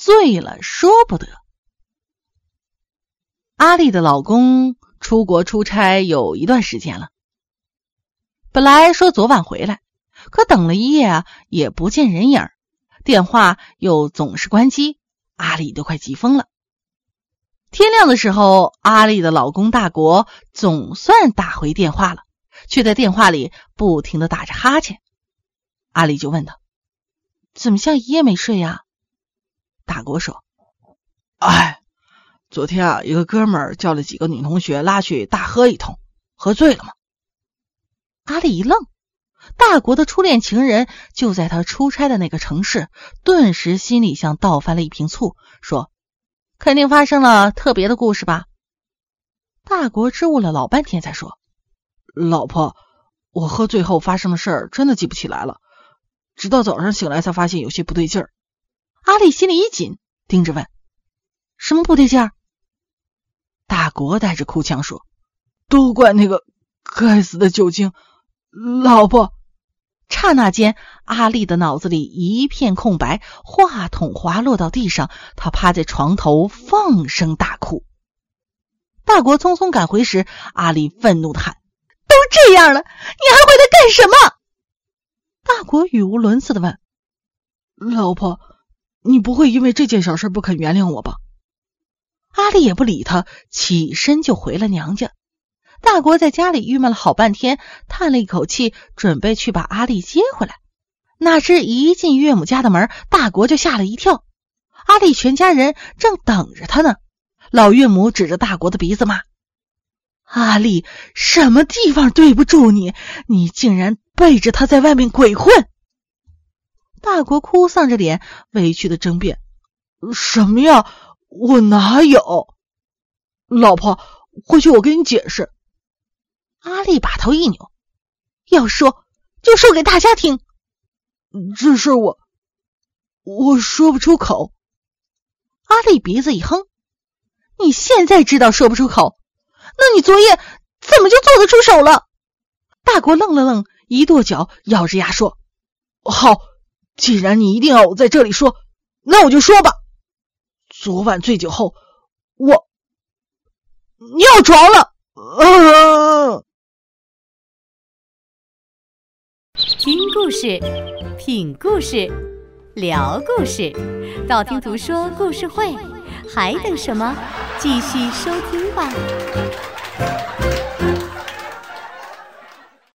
醉了说不得。阿丽的老公出国出差有一段时间了，本来说昨晚回来，可等了一夜啊，也不见人影，电话又总是关机，阿丽都快急疯了。天亮的时候，阿丽的老公大国总算打回电话了，却在电话里不停地打着哈欠。阿丽就问他，怎么像一夜没睡呀？大国说，昨天啊，一个哥们儿叫了几个女同学拉去大喝一通，喝醉了吗？阿丽一愣，大国的初恋情人就在他出差的那个城市，顿时心里像倒翻了一瓶醋，说，肯定发生了特别的故事吧。大国支吾了老半天才说，老婆，我喝醉后发生的事儿真的记不起来了，直到早上醒来才发现有些不对劲儿。阿丽心里一紧，盯着问，什么不对劲儿？大国带着哭腔说，都怪那个该死的酒精，老婆。刹那间，阿丽的脑子里一片空白，话筒滑落到地上，她趴在床头放声大哭。大国匆匆赶回时，阿丽愤怒地喊，都这样了，你还回来干什么？大国语无伦次地问，老婆，你不会因为这件小事不肯原谅我吧？阿丽也不理他，起身就回了娘家。大国在家里郁闷了好半天，叹了一口气，准备去把阿丽接回来。哪知一进岳母家的门，大国就吓了一跳。阿丽全家人正等着他呢。老岳母指着大国的鼻子骂，阿丽，什么地方对不住你？你竟然背着他在外面鬼混！大国哭丧着脸，委屈的争辩，什么呀？我哪有？老婆，回去我跟你解释。阿丽把头一扭，要说就说给大家听，这事我说不出口。阿丽鼻子一哼，你现在知道说不出口，那你昨夜怎么就做得出手了？大国愣了愣，一跺脚，咬着牙说，好，既然你一定要我在这里说，那我就说吧。昨晚醉酒后，尿床了。 听故事，品故事，聊故事，道听途说故事会，还等什么？继续收听吧。